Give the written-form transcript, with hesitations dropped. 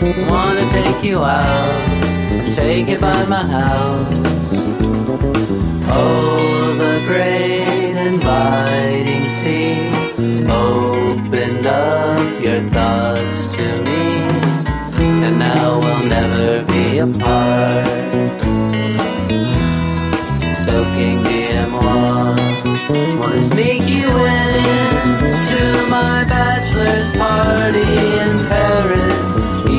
Wanna take you out, take you by my house. Oh, the great inviting sea opened up your thoughts to me, and now we'll never be apart. Soaking dear moi, wanna sneak you in.